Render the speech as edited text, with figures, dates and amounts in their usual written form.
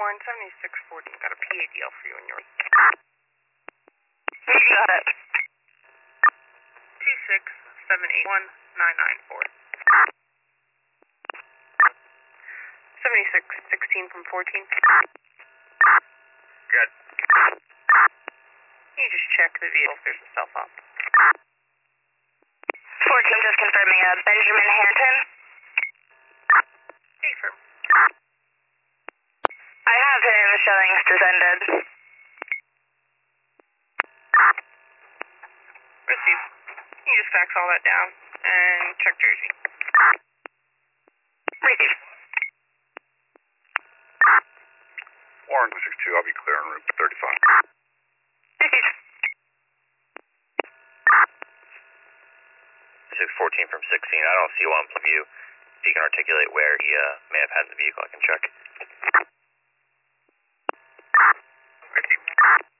Warren, 7614. Got a PA deal for you and yours. You got it. 26781-994. 7616 from 14. Good. You just check the vehicle if there's a cell phone. 14 just confirming Benjamin Hanton. Confirm. I have him showing descended. Received. You just fax all that down and check Jersey. Received. Warren 262, I'll be clear on route 35. Received. 614 from 16. I don't see one from you. If you can articulate where he may have had the vehicle, I can check. Received.